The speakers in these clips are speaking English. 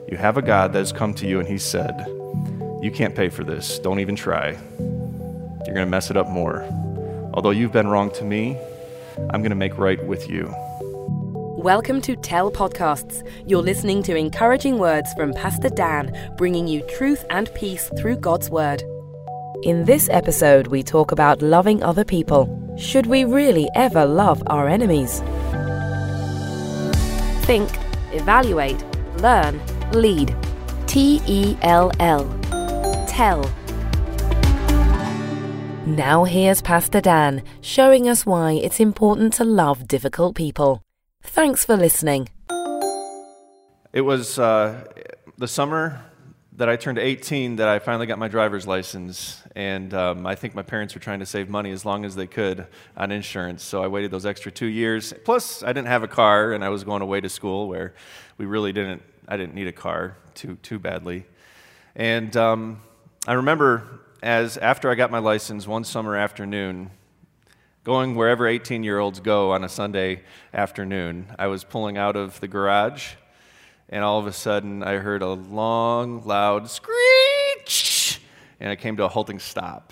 You have a God that has come to you and he said, you can't pay for this. Don't even try. You're going to mess it up more. Although you've been wrong to me, I'm going to make right with you. Welcome to Tell Podcasts. You're listening to encouraging words from Pastor Dan, bringing you truth and peace through God's Word. In this episode, we talk about loving other people. Should we really ever love our enemies? Think, evaluate, learn, lead. T-E-L-L. Tell. Now here's Pastor Dan, showing us why it's important to love difficult people. Thanks for listening. It was the summer that I turned 18 that I finally got my driver's license, and I think my parents were trying to save money as long as they could on insurance, so I waited those extra 2 years. Plus, I didn't have a car, and I was going away to school where I didn't need a car too badly. And I remember after I got my license one summer afternoon, going wherever 18-year-olds go on a Sunday afternoon, I was pulling out of the garage, and all of a sudden, I heard a long, loud screech, and I came to a halting stop.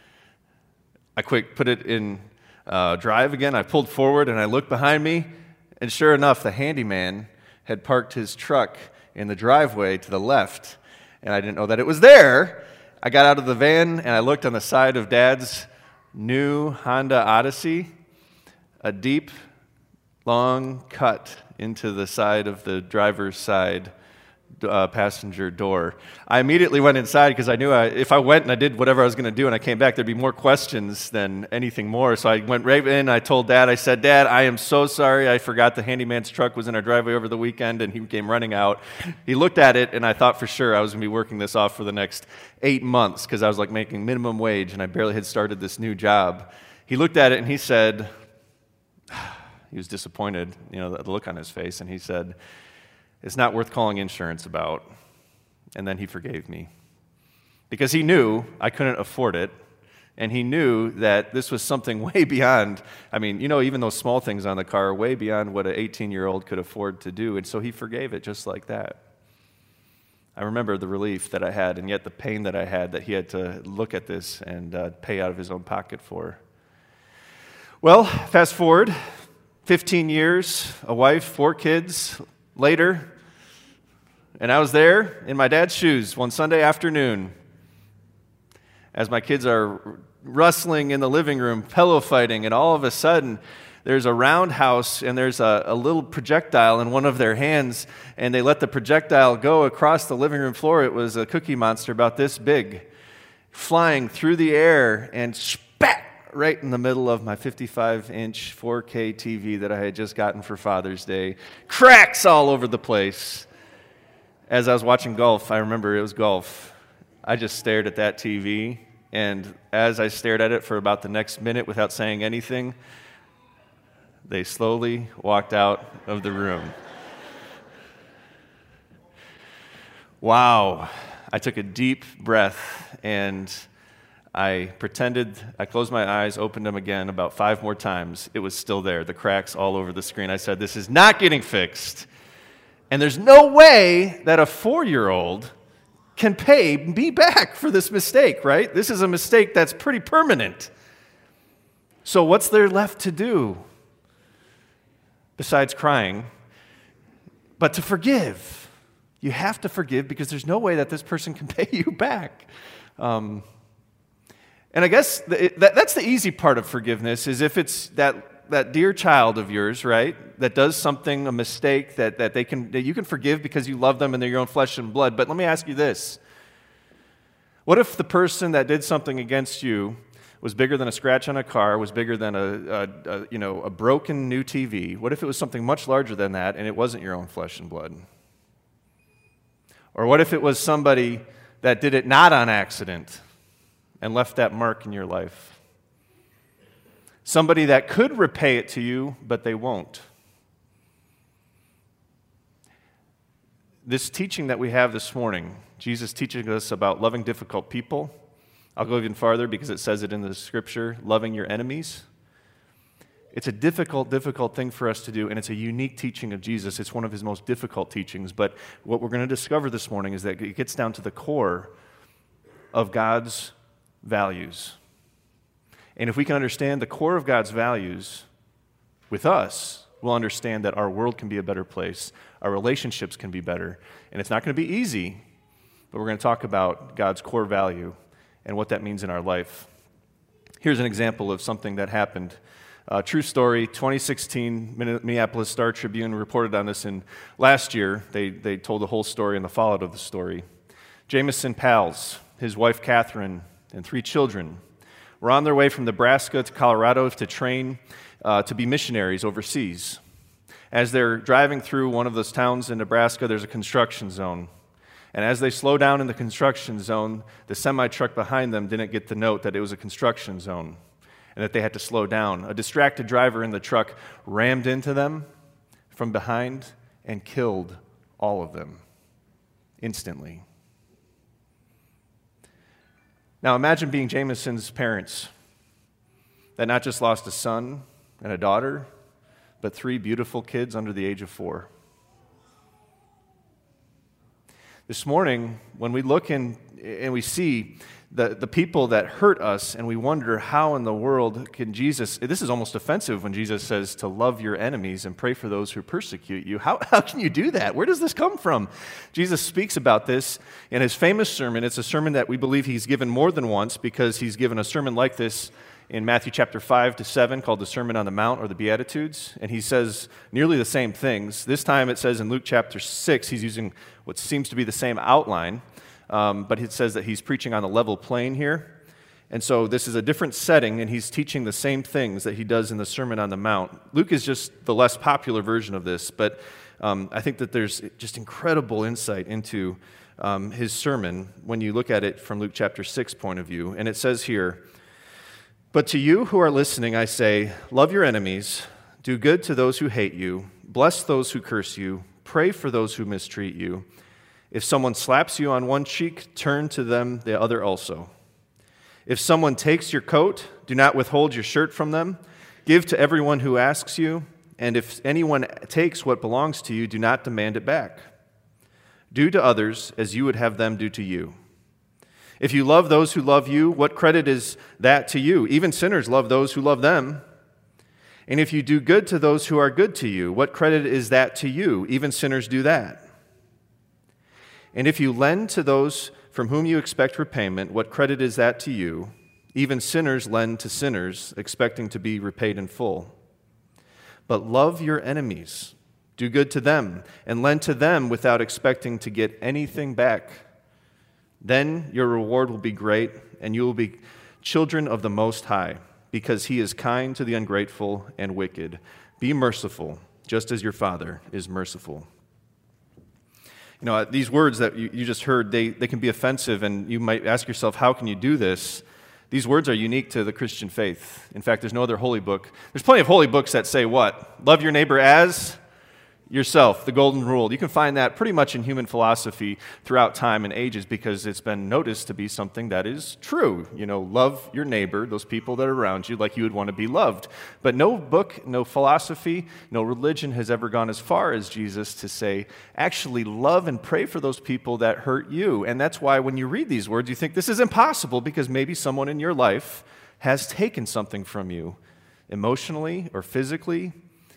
I put it in drive again. I pulled forward, and I looked behind me, and sure enough, the handyman had parked his truck in the driveway to the left, and I didn't know that it was there. I got out of the van, and I looked on the side of Dad's new Honda Odyssey, a deep, long cut into the side of the driver's side passenger door. I immediately went inside because I knew if I went and I did whatever I was going to do and I came back, there'd be more questions than anything more. So I went right in, I told Dad, I said, Dad, I am so sorry, I forgot the handyman's truck was in our driveway over the weekend, and he came running out. He looked at it, and I thought for sure I was going to be working this off for the next 8 months because I was like making minimum wage, and I barely had started this new job. He looked at it, and he said, he was disappointed, the look on his face, and he said, it's not worth calling insurance about. And then he forgave me. Because he knew I couldn't afford it, and he knew that this was something way beyond, even those small things on the car are way beyond what an 18-year-old could afford to do, and so he forgave it just like that. I remember the relief that I had, and yet the pain that I had that he had to look at this and pay out of his own pocket for. Well, fast forward 15 years, a wife, 4 kids later, and I was there in my dad's shoes one Sunday afternoon as my kids are wrestling in the living room, pillow fighting, and all of a sudden there's a roundhouse and there's a little projectile in one of their hands, and they let the projectile go across the living room floor. It was a Cookie Monster about this big, flying through the air and spat right in the middle of my 55-inch 4K TV that I had just gotten for Father's Day. Cracks all over the place. As I was watching golf, I remember it was golf, I just stared at that TV, and as I stared at it for about the next minute without saying anything, they slowly walked out of the room. Wow. I took a deep breath, and I closed my eyes, opened them again about 5 more times. It was still there, the cracks all over the screen. I said, this is not getting fixed. And there's no way that a 4-year-old can pay me back for this mistake, right? This is a mistake that's pretty permanent. So what's there left to do besides crying but to forgive? You have to forgive because there's no way that this person can pay you back. And I guess that's the easy part of forgiveness, is if it's that dear child of yours, right, that does something, a mistake that you can forgive because you love them and they're your own flesh and blood. But let me ask you this. What if the person that did something against you was bigger than a scratch on a car, was bigger than a broken new TV? What if it was something much larger than that and it wasn't your own flesh and blood? Or what if it was somebody that did it not on accident and left that mark in your life? Somebody that could repay it to you, but they won't. This teaching that we have this morning, Jesus teaching us about loving difficult people. I'll go even farther because it says it in the scripture, loving your enemies. It's a difficult thing for us to do, and it's a unique teaching of Jesus. It's one of his most difficult teachings, but what we're going to discover this morning is that it gets down to the core of God's values. And if we can understand the core of God's values with us, we'll understand that our world can be a better place, our relationships can be better, and it's not going to be easy, but we're going to talk about God's core value and what that means in our life. Here's an example of something that happened. True story, 2016, Minneapolis Star-Tribune reported on this last year. They told the whole story and the fallout of the story. Jameson Pals, his wife Catherine, and 3 children were on their way from Nebraska to Colorado to train to be missionaries overseas. As they're driving through one of those towns in Nebraska, there's a construction zone. And as they slow down in the construction zone, the semi-truck behind them didn't get the note that it was a construction zone and that they had to slow down. A distracted driver in the truck rammed into them from behind and killed all of them instantly. Now imagine being Jameson's parents that not just lost a son and a daughter, but 3 beautiful kids under the age of 4. This morning, when we look and we see the people that hurt us and we wonder how in the world can Jesus, this is almost offensive when Jesus says to love your enemies and pray for those who persecute you. How can you do that? Where does this come from? Jesus speaks about this in his famous sermon. It's a sermon that we believe he's given more than once because he's given a sermon like this in Matthew chapter 5 to 7 called the Sermon on the Mount or the Beatitudes, and he says nearly the same things. This time it says in Luke chapter 6, he's using what seems to be the same outline, but it says that he's preaching on a level plane here. And so this is a different setting, and he's teaching the same things that he does in the Sermon on the Mount. Luke is just the less popular version of this, but I think that there's just incredible insight into his sermon when you look at it from Luke chapter 6 point of view. And it says here, "But to you who are listening, I say, love your enemies, do good to those who hate you, bless those who curse you, pray for those who mistreat you. If someone slaps you on one cheek, turn to them the other also. If someone takes your coat, do not withhold your shirt from them. Give to everyone who asks you, and if anyone takes what belongs to you, do not demand it back. Do to others as you would have them do to you. If you love those who love you, what credit is that to you? Even sinners love those who love them. And if you do good to those who are good to you, what credit is that to you? Even sinners do that. And if you lend to those from whom you expect repayment, what credit is that to you? Even sinners lend to sinners, expecting to be repaid in full. But love your enemies, do good to them, and lend to them without expecting to get anything back. Then your reward will be great, and you will be children of the Most High, because he is kind to the ungrateful and wicked. Be merciful, just as your Father is merciful." You know, these words that you just heard, they can be offensive, and you might ask yourself, how can you do this? These words are unique to the Christian faith. In fact, there's no other holy book. There's plenty of holy books that say what? Love your neighbor as yourself, the golden rule. You can find that pretty much in human philosophy throughout time and ages because it's been noticed to be something that is true. You know, love your neighbor, those people that are around you, like you would want to be loved. But no book, no philosophy, no religion has ever gone as far as Jesus to say, actually love and pray for those people that hurt you. And that's why when you read these words, you think this is impossible because maybe someone in your life has taken something from you emotionally or physically,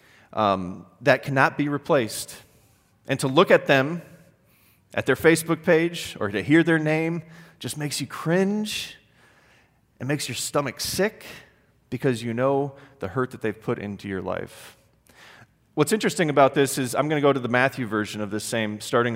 that cannot be replaced. And to look at them, at their Facebook page, or to hear their name, just makes you cringe. It makes your stomach sick because you know the hurt that they've put into your life. What's interesting about this is I'm going to go to the Matthew version of the same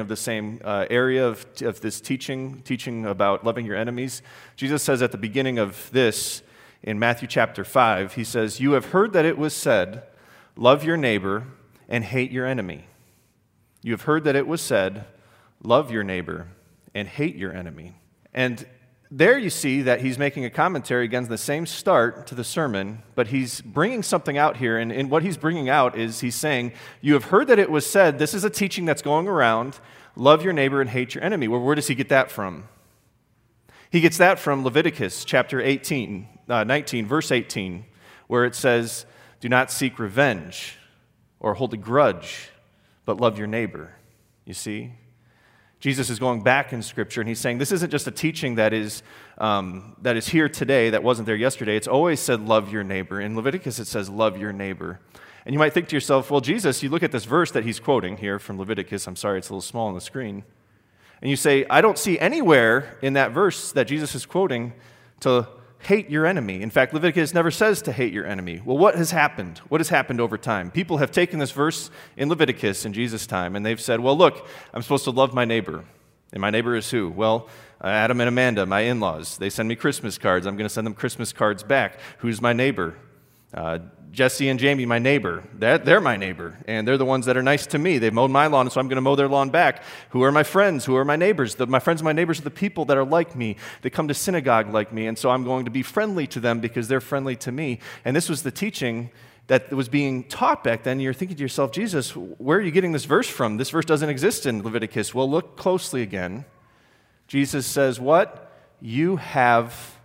area of this teaching about loving your enemies. Jesus says at the beginning of this, in Matthew chapter 5, he says, "You have heard that it was said, love your neighbor and hate your enemy. You have heard that it was said, love your neighbor and hate your enemy." And there you see that he's making a commentary against the same start to the sermon, but he's bringing something out here. And what he's bringing out is he's saying, you have heard that it was said, this is a teaching that's going around, love your neighbor and hate your enemy. Well, where does he get that from? He gets that from Leviticus chapter 19, verse 18, where it says, do not seek revenge or hold a grudge, but love your neighbor. You see? Jesus is going back in Scripture, and he's saying this isn't just a teaching that is here today that wasn't there yesterday. It's always said love your neighbor. In Leviticus, it says love your neighbor. And you might think to yourself, well, Jesus, you look at this verse that he's quoting here from Leviticus. I'm sorry, it's a little small on the screen. And you say, I don't see anywhere in that verse that Jesus is quoting to hate your enemy. In fact, Leviticus never says to hate your enemy. Well, what has happened? What has happened over time? People have taken this verse in Leviticus in Jesus' time, and they've said, well, look, I'm supposed to love my neighbor. And my neighbor is who? Well, Adam and Amanda, my in-laws. They send me Christmas cards. I'm going to send them Christmas cards back. Who's my neighbor? Jesse and Jamie, my neighbor. They're my neighbor, and they're the ones that are nice to me. They've mowed my lawn, so I'm going to mow their lawn back. Who are my friends? Who are my neighbors? My friends and my neighbors are the people that are like me. They come to synagogue like me, and so I'm going to be friendly to them because they're friendly to me. And this was the teaching that was being taught back then. You're thinking to yourself, Jesus, where are you getting this verse from? This verse doesn't exist in Leviticus. Well, look closely again. Jesus says what? You have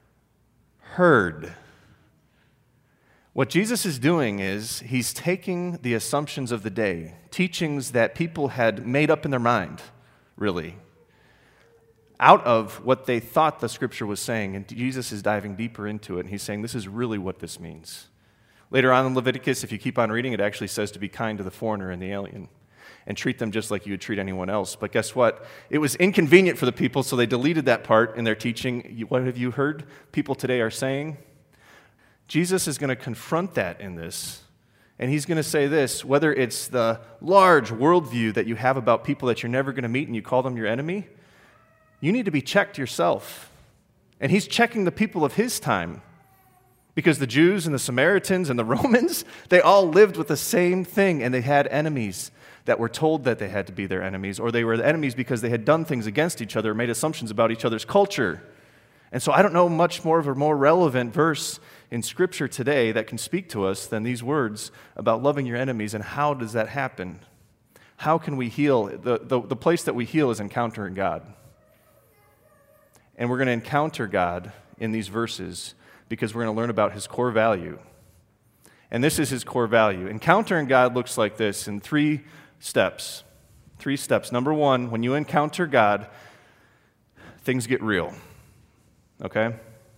heard. What Jesus is doing is he's taking the assumptions of the day, teachings that people had made up in their mind, really, out of what they thought the Scripture was saying, and Jesus is diving deeper into it, and he's saying this is really what this means. Later on in Leviticus, if you keep on reading, it actually says to be kind to the foreigner and the alien and treat them just like you would treat anyone else. But guess what? It was inconvenient for the people, so they deleted that part in their teaching. What have you heard people today are saying? Jesus is going to confront that in this, and he's going to say this, whether it's the large worldview that you have about people that you're never going to meet and you call them your enemy, you need to be checked yourself. And he's checking the people of his time, because the Jews and the Samaritans and the Romans, they all lived with the same thing, and they had enemies that were told that they had to be their enemies, or they were enemies because they had done things against each other, made assumptions about each other's culture. And so I don't know much more of a more relevant verse in Scripture today that can speak to us than these words about loving your enemies. And how does that happen? How can we heal? The place that we heal is encountering God. And we're going to encounter God in these verses because we're going to learn about his core value. And this is his core value. Encountering God looks like this in 3 steps. 3 steps. Number 1, when you encounter God, things get real. Okay?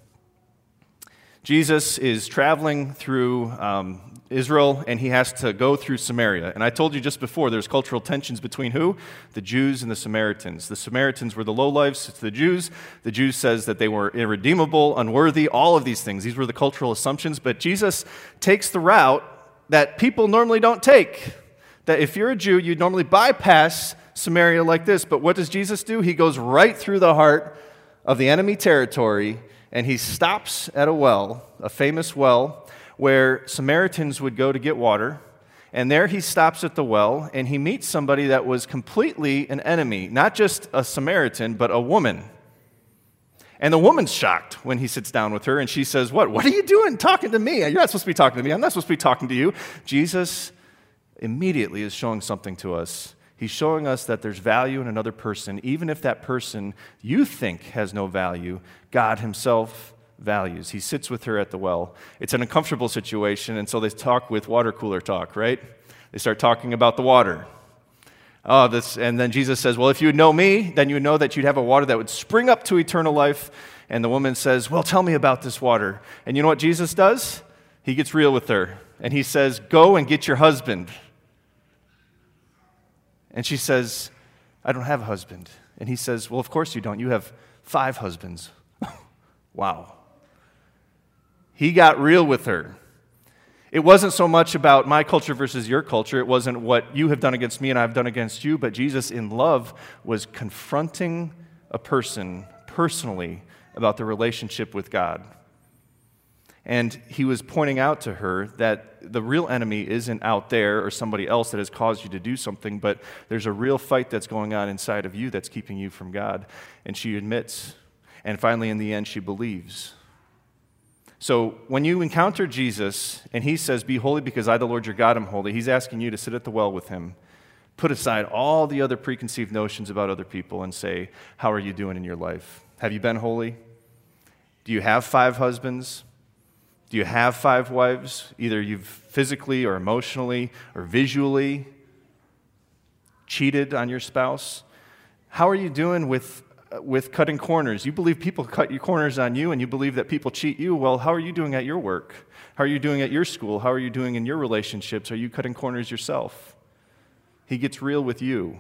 Jesus is traveling through Israel, and he has to go through Samaria. And I told you just before, there's cultural tensions between who? The Jews and the Samaritans. The Samaritans were the lowlifes to the Jews. The Jews says that they were irredeemable, unworthy, all of these things. These were the cultural assumptions. But Jesus takes the route that people normally don't take. That if you're a Jew, you'd normally bypass Samaria like this. But what does Jesus do? He goes right through the heart of the enemy territory, and he stops at a well, a famous well, where Samaritans would go to get water. And there he stops at the well, and he meets somebody that was completely an enemy, not just a Samaritan, but a woman. And the woman's shocked when he sits down with her, and she says, What are you doing talking to me? You're not supposed to be talking to me. I'm not supposed to be talking to you. Jesus immediately is showing something to us. He's showing us that there's value in another person, even if that person you think has no value, God himself values. He sits with her at the well. It's an uncomfortable situation, and so they talk with water cooler talk, right? They start talking about the water. And then Jesus says, well, if you would know me, then you would know that you'd have a water that would spring up to eternal life. And the woman says, well, tell me about this water. And you know what Jesus does? He gets real with her, and he says, go and get your husband. And she says, I don't have a husband. And he says, well, of course you don't. You have 5 husbands. Wow. He got real with her. It wasn't so much about my culture versus your culture. It wasn't what you have done against me and I've done against you. But Jesus, in love, was confronting a person personally about the relationship with God. And he was pointing out to her that the real enemy isn't out there or somebody else that has caused you to do something, but there's a real fight that's going on inside of you that's keeping you from God. And she admits. And finally, in the end, she believes. So when you encounter Jesus and he says, be holy because I, the Lord your God, am holy, he's asking you to sit at the well with him, put aside all the other preconceived notions about other people and say, how are you doing in your life? Have you been holy? Do you have 5 husbands? Do you have 5 wives? Either you've physically or emotionally or visually cheated on your spouse. How are you doing with cutting corners? You believe people cut your corners on you, and you believe that people cheat you. Well, how are you doing at your work? How are you doing at your school? How are you doing in your relationships? Are you cutting corners yourself? He gets real with you.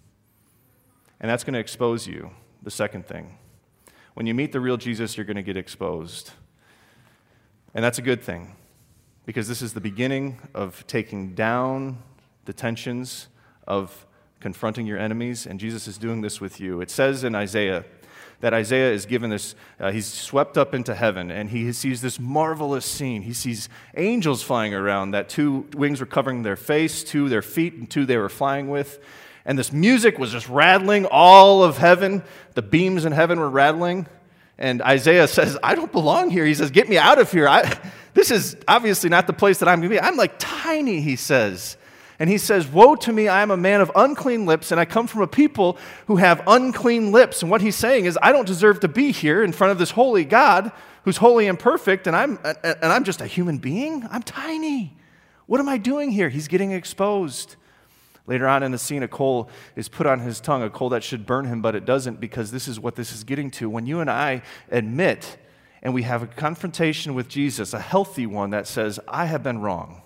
And that's going to expose you, the second thing. When you meet the real Jesus, you're going to get exposed. And that's a good thing, because this is the beginning of taking down the tensions of confronting your enemies, and Jesus is doing this with you. It says in Isaiah that Isaiah is given this, he's swept up into heaven, and he sees this marvelous scene. He sees angels flying around, that 2 wings were covering their face, 2 their feet, and 2 they were flying with. And this music was just rattling all of heaven. The beams in heaven were rattling. And Isaiah says, I don't belong here. He says, get me out of here. This is obviously not the place that I'm going to be. I'm like tiny, he says. And he says, woe to me, I am a man of unclean lips, and I come from a people who have unclean lips. And what he's saying is, I don't deserve to be here in front of this holy God who's holy and perfect, and I'm just a human being? I'm tiny. What am I doing here? He's getting exposed. Later on in the scene, a coal is put on his tongue, a coal that should burn him, but it doesn't, because this is what this is getting to. When you and I admit and we have a confrontation with Jesus, a healthy one that says, I have been wrong.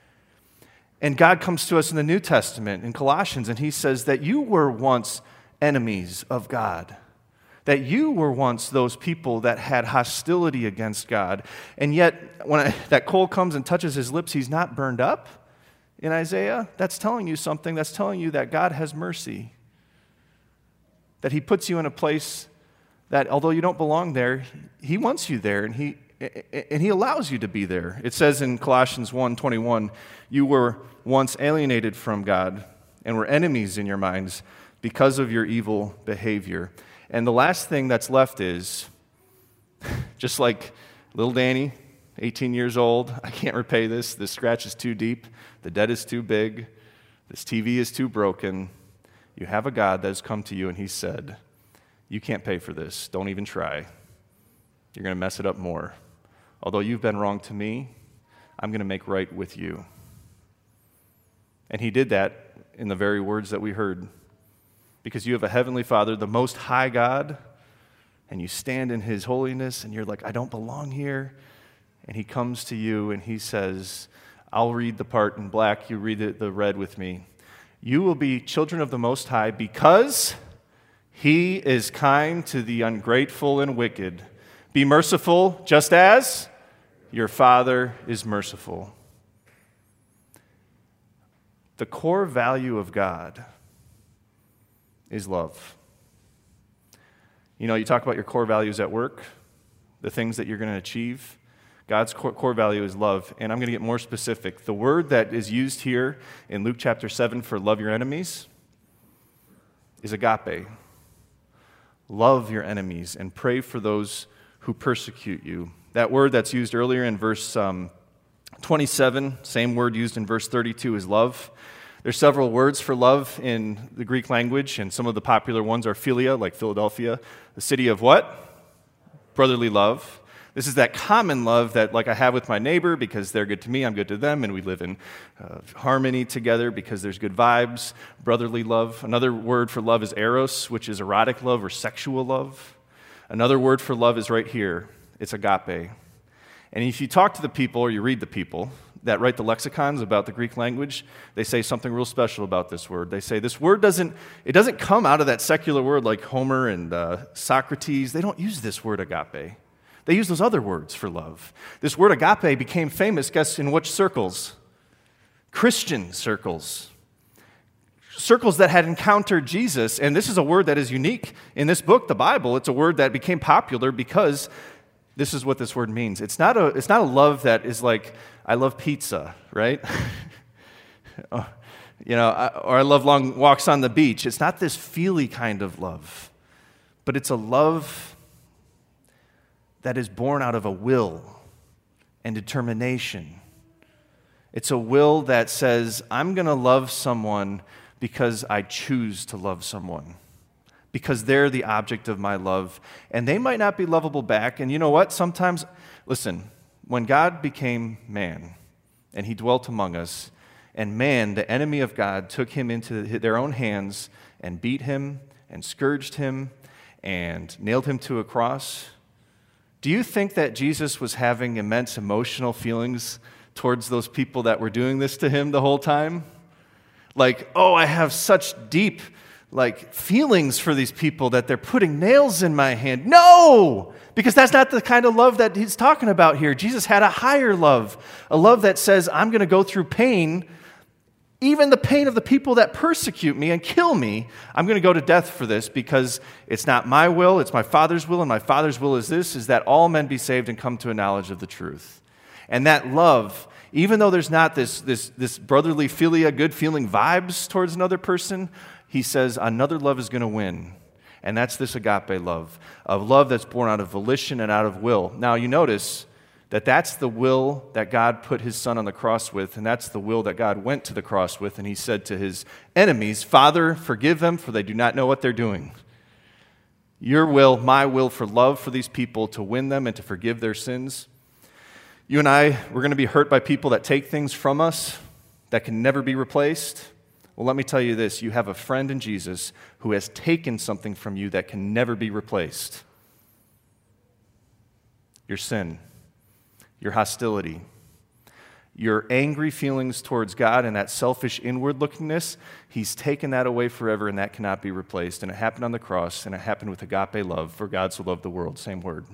And God comes to us in the New Testament, in Colossians, and he says that you were once enemies of God, that you were once those people that had hostility against God. And yet, when that coal comes and touches his lips, he's not burned up. In Isaiah, that's telling you something. That's telling you that God has mercy, that he puts you in a place that, although you don't belong there, he wants you there, and he allows you to be there. It says in Colossians 1:21, you were once alienated from God and were enemies in your minds because of your evil behavior. And the last thing that's left is, just like little Danny, 18 years old, I can't repay this. This scratch is too deep. The debt is too big. This TV is too broken. You have a God that has come to you, and he said, you can't pay for this. Don't even try. You're going to mess it up more. Although you've been wrong to me, I'm going to make right with you. And he did that in the very words that we heard. Because you have a heavenly Father, the most high God, and you stand in his holiness, and you're like, I don't belong here. And he comes to you, and he says, I'll read the part in black, you read the red with me. You will be children of the Most High because he is kind to the ungrateful and wicked. Be merciful just as your Father is merciful. The core value of God is love. You know, you talk about your core values at work, the things that you're going to achieve. God's core value is love, and I'm going to get more specific. The word that is used here in Luke chapter 7 for love your enemies is agape. Love your enemies and pray for those who persecute you. That word that's used earlier in verse 27, same word used in verse 32 is love. There's several words for love in the Greek language, and some of the popular ones are philia, like Philadelphia, the city of what? Brotherly love. This is that common love that like I have with my neighbor because they're good to me, I'm good to them, and we live in harmony together because there's good vibes, brotherly love. Another word for love is eros, which is erotic love or sexual love. Another word for love is right here. It's agape. And if you talk to the people or you read the people that write the lexicons about the Greek language, they say something real special about this word. They say this word doesn't come out of that secular word like Homer and Socrates. They don't use this word agape. They use those other words for love. This word agape became famous, guess in which circles? Christian circles. Circles that had encountered Jesus, and this is a word that is unique in this book, the Bible. It's a word that became popular because this is what this word means. It's not a love that is like, I love pizza, right? Or I love long walks on the beach. It's not this feely kind of love, but it's a love that is born out of a will and determination. It's a will that says, I'm going to love someone because I choose to love someone, because they're the object of my love, and they might not be lovable back. And you know what? Sometimes, listen, when God became man and he dwelt among us, and man, the enemy of God, took him into their own hands and beat him and scourged him and nailed him to a cross, do you think that Jesus was having immense emotional feelings towards those people that were doing this to him the whole time? Like, oh, I have such deep feelings for these people that they're putting nails in my hand. No! Because that's not the kind of love that he's talking about here. Jesus had a higher love, a love that says, I'm going to go through pain, even the pain of the people that persecute me and kill me. I'm going to go to death for this because it's not my will, it's my Father's will, and my Father's will is this, is that all men be saved and come to a knowledge of the truth. And that love, even though there's not this brotherly philia, good feeling vibes towards another person, he says another love is going to win. And that's this agape love, a love that's born out of volition and out of will. Now you notice that that's the will that God put his son on the cross with, and that's the will that God went to the cross with, and he said to his enemies, Father, forgive them, for they do not know what they're doing. Your will, my will for love for these people, to win them and to forgive their sins. You and I, we're going to be hurt by people that take things from us that can never be replaced. Well, let me tell you this. You have a friend in Jesus who has taken something from you that can never be replaced. Your sin, your hostility, your angry feelings towards God and that selfish inward-lookingness, he's taken that away forever, and that cannot be replaced. And it happened on the cross, and it happened with agape love, for God so loved the world, same word.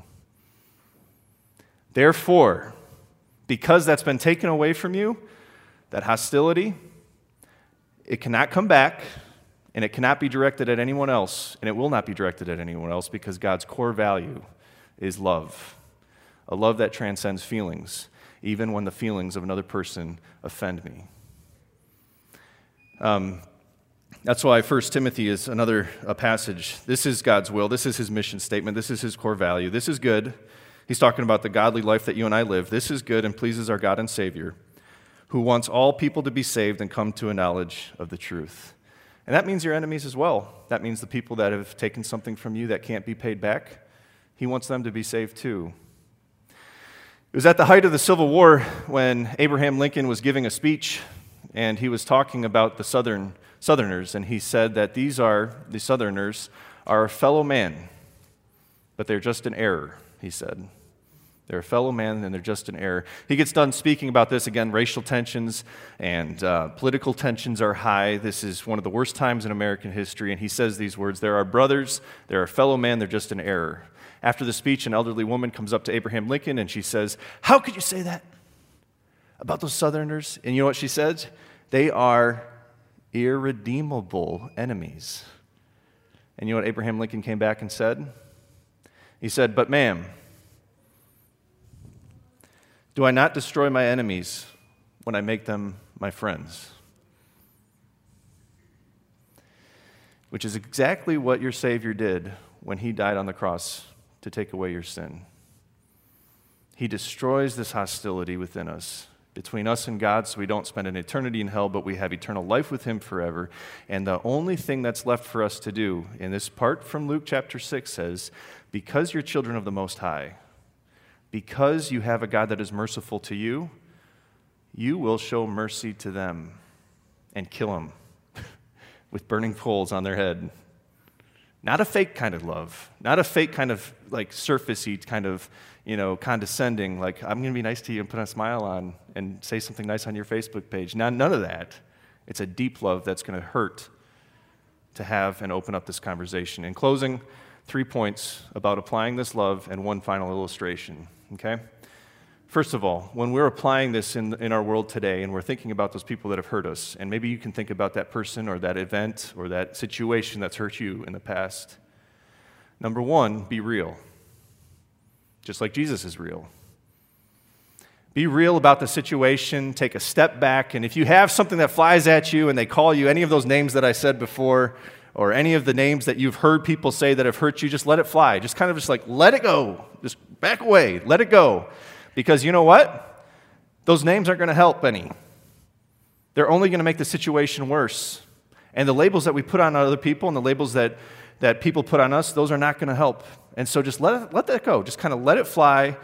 Therefore, because that's been taken away from you, that hostility, it cannot come back, and it cannot be directed at anyone else, and it will not be directed at anyone else, because God's core value is love, a love that transcends feelings, even when the feelings of another person offend me. That's why 1 Timothy is another passage. This is God's will. This is his mission statement. This is his core value. This is good. He's talking about the godly life that you and I live. This is good and pleases our God and Savior, who wants all people to be saved and come to a knowledge of the truth. And that means your enemies as well. That means the people that have taken something from you that can't be paid back. He wants them to be saved too. It was at the height of the Civil War when Abraham Lincoln was giving a speech, and he was talking about the Southerners, and he said that the Southerners are a fellow man, but they're just an error, he said. They're a fellow man, and they're just an error. He gets done speaking about this. Again, racial tensions and political tensions are high. This is one of the worst times in American history, and he says these words, "There are brothers, they're a fellow man, they're just an error." After the speech, an elderly woman comes up to Abraham Lincoln, and she says, "How could you say that about those Southerners?" And you know what she says? They are irredeemable enemies. And you know what Abraham Lincoln came back and said? He said, "But ma'am, do I not destroy my enemies when I make them my friends?" Which is exactly what your Savior did when he died on the cross to take away your sin. He destroys this hostility within us, between us and God, so we don't spend an eternity in hell, but we have eternal life with him forever. And the only thing that's left for us to do in this part from Luke chapter 6 says, because you're children of the Most High, because you have a God that is merciful to you, you will show mercy to them and kill them with burning coals on their head. Not a fake kind of love, not a fake kind of like surfacey kind of, condescending, like I'm going to be nice to you and put a smile on and say something nice on your Facebook page. None of that. It's a deep love that's going to hurt to have and open up this conversation. In closing, 3 points about applying this love and one final illustration, okay? First of all, when we're applying this in our world today and we're thinking about those people that have hurt us, and maybe you can think about that person or that event or that situation that's hurt you in the past. Number one, be real. Just like Jesus is real. Be real about the situation, take a step back, and if you have something that flies at you and they call you any of those names that I said before, or any of the names that you've heard people say that have hurt you, just let it fly. Just let it go. Just back away. Let it go. Because you know what? Those names aren't going to help any. They're only going to make the situation worse. And the labels that we put on other people and the labels that people put on us, those are not going to help. And so just let that go. Just kind of let it fly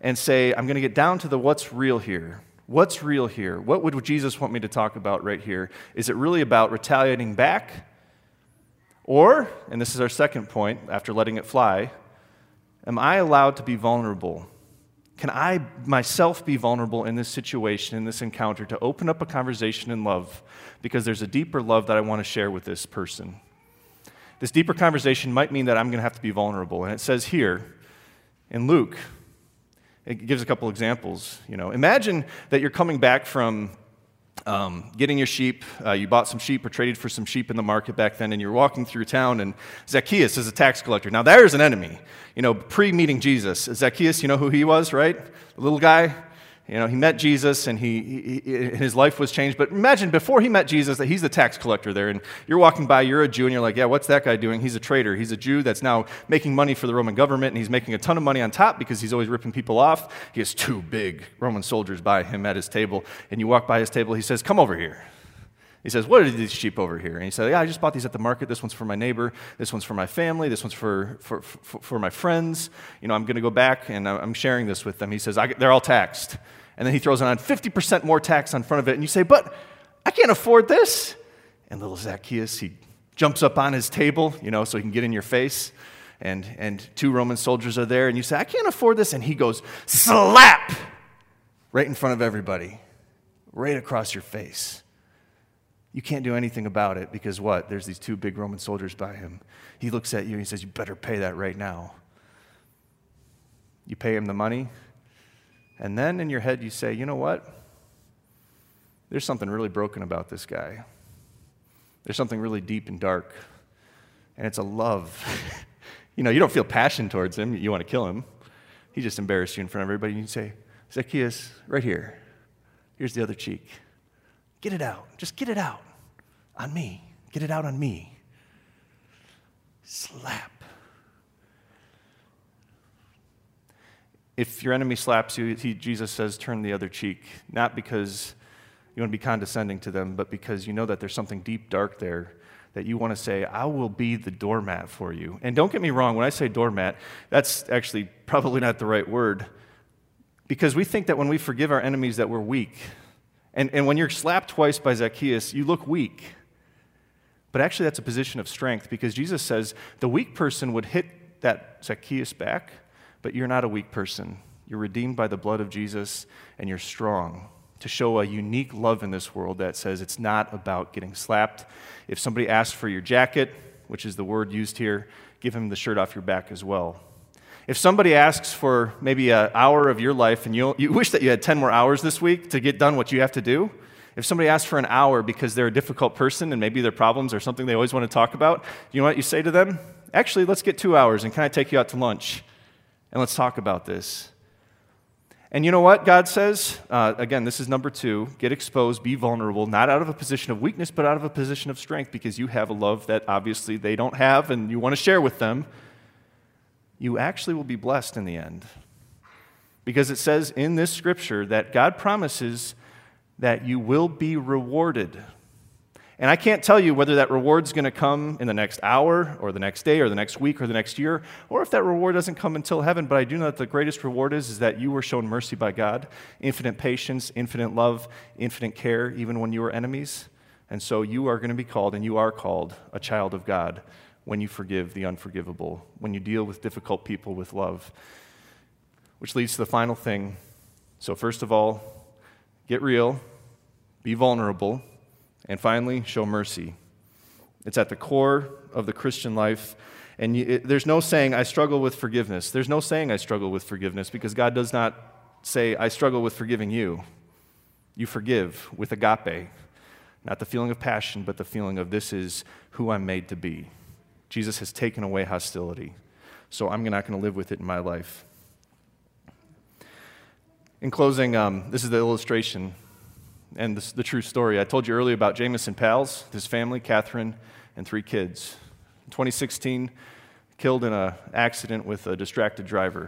and say, I'm going to get down to the what's real here. What's real here? What would Jesus want me to talk about right here? Is it really about retaliating back? Or, and this is our second point, after letting it fly, am I allowed to be vulnerable? Can I myself be vulnerable in this situation, in this encounter, to open up a conversation in love? Because there's a deeper love that I want to share with this person. This deeper conversation might mean that I'm going to have to be vulnerable. And it says here in Luke, it gives a couple examples. Imagine that you're coming back from getting your sheep. You bought some sheep or traded for some sheep in the market back then, and you're walking through town, and Zacchaeus is a tax collector. Now, there's an enemy. Pre-meeting Jesus. Zacchaeus, you know who he was, right? The little guy. He met Jesus, and his life was changed. But imagine before he met Jesus that he's the tax collector there, and you're walking by, you're a Jew, and you're like, yeah, what's that guy doing? He's a traitor. He's a Jew that's now making money for the Roman government, and he's making a ton of money on top because he's always ripping people off. He has 2 big Roman soldiers by him at his table, and you walk by his table, he says, come over here. He says, what are these sheep over here? And he said, yeah, I just bought these at the market. This one's for my neighbor. This one's for my family. This one's for my friends. I'm going to go back, and I'm sharing this with them. He says, they're all taxed. And then he throws on 50% more tax on front of it. And you say, but I can't afford this. And little Zacchaeus, he jumps up on his table, so he can get in your face. And 2 Roman soldiers are there. And you say, I can't afford this. And he goes, slap! Right in front of everybody. Right across your face. You can't do anything about it because what? There's these 2 big Roman soldiers by him. He looks at you and he says, you better pay that right now. You pay him the money. And then in your head you say, you know what? There's something really broken about this guy. There's something really deep and dark. And it's a love. You don't feel passion towards him. You want to kill him. He just embarrassed you in front of everybody. And you say, Zacchaeus, right here. Here's the other cheek. Get it out. Just get it out. On me. Get it out on me. Slap. If your enemy slaps you, Jesus says, turn the other cheek. Not because you want to be condescending to them, but because you know that there's something deep, dark there that you want to say, I will be the doormat for you. And don't get me wrong, when I say doormat, that's actually probably not the right word. Because we think that when we forgive our enemies that we're weak. And when you're slapped twice by Zacchaeus, you look weak. But actually that's a position of strength because Jesus says the weak person would hit that Zacchaeus back, but you're not a weak person. You're redeemed by the blood of Jesus, and you're strong to show a unique love in this world that says it's not about getting slapped. If somebody asks for your jacket, which is the word used here, give him the shirt off your back as well. If somebody asks for maybe an hour of your life and you wish that you had 10 more hours this week to get done what you have to do, if somebody asks for an hour because they're a difficult person and maybe their problems are something they always want to talk about, you know what you say to them? Actually, let's get 2 hours and can I take you out to lunch? And let's talk about this. And you know what God says? Again, this is number 2. Get exposed, be vulnerable, not out of a position of weakness, but out of a position of strength because you have a love that obviously they don't have and you want to share with them. You actually will be blessed in the end. Because it says in this scripture that God promises that you will be rewarded. And I can't tell you whether that reward's going to come in the next hour or the next day or the next week or the next year, or if that reward doesn't come until heaven, but I do know that the greatest reward is that you were shown mercy by God, infinite patience, infinite love, infinite care, even when you were enemies. And so you are going to be called, and you are called, a child of God when you forgive the unforgivable, when you deal with difficult people with love. Which leads to the final thing. So first of all, get real, be vulnerable, and finally, show mercy. It's at the core of the Christian life. And there's no saying, I struggle with forgiveness. There's no saying, I struggle with forgiveness, because God does not say, I struggle with forgiving you. You forgive with agape. Not the feeling of passion, but the feeling of this is who I'm made to be. Jesus has taken away hostility. So I'm not going to live with it in my life. In closing, this is the illustration and the true story. I told you earlier about Jamison Pals, his family, Catherine, and 3 kids. In 2016, killed in an accident with a distracted driver.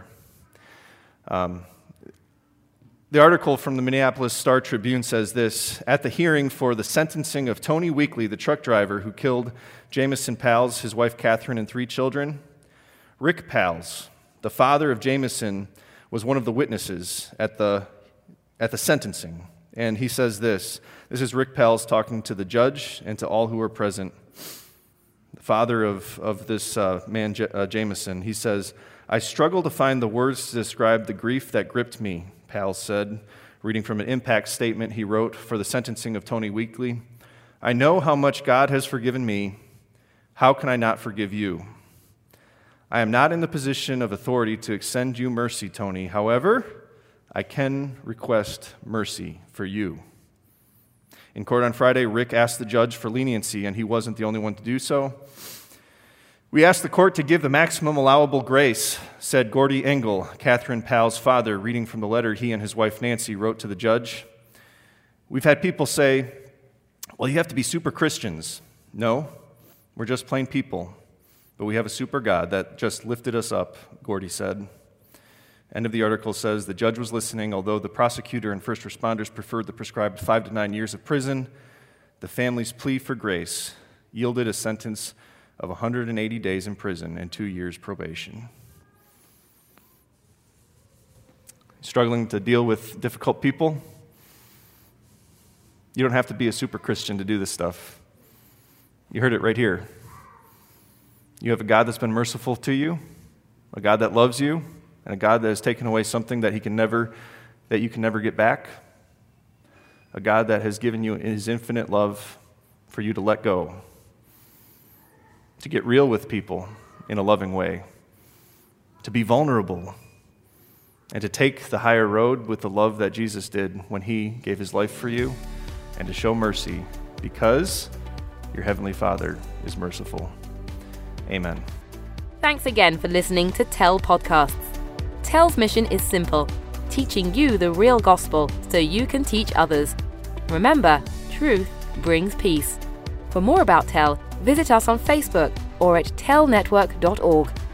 The article from the Minneapolis Star-Tribune says this: at the hearing for the sentencing of Tony Weekly, the truck driver who killed Jamison Pals, his wife Catherine, and 3 children, Rick Pals, the father of Jamison, was one of the witnesses at the sentencing. And he says this. This is Rick Pels talking to the judge and to all who were present. The father of this man, Jameson, he says, "I struggle to find the words to describe the grief that gripped me," Pels said, reading from an impact statement he wrote for the sentencing of Tony Weekly. "I know how much God has forgiven me. How can I not forgive you? I am not in the position of authority to extend you mercy, Tony. However, I can request mercy for you." In court on Friday, Rick asked the judge for leniency, and he wasn't the only one to do so. "We asked the court to give the maximum allowable grace," said Gordy Engel, Catherine Pels' father, reading from the letter he and his wife Nancy wrote to the judge. "We've had people say, 'Well, you have to be super Christians.' No, we're just plain people. But we have a super God that just lifted us up," Gordy said. End of the article says, "The judge was listening, although the prosecutor and first responders preferred the prescribed 5 to 9 years of prison. The family's plea for grace yielded a sentence of 180 days in prison and 2 years probation." Struggling to deal with difficult people? You don't have to be a super Christian to do this stuff. You heard it right here. You have a God that's been merciful to you, a God that loves you, and a God that has taken away something that you can never get back. A God that has given you his infinite love for you to let go, to get real with people in a loving way, to be vulnerable, and to take the higher road with the love that Jesus did when he gave his life for you, and to show mercy because your Heavenly Father is merciful. Amen. Thanks again for listening to Tell Podcasts. Tell's mission is simple, teaching you the real gospel so you can teach others. Remember, truth brings peace. For more about Tell, visit us on Facebook or at tellnetwork.org.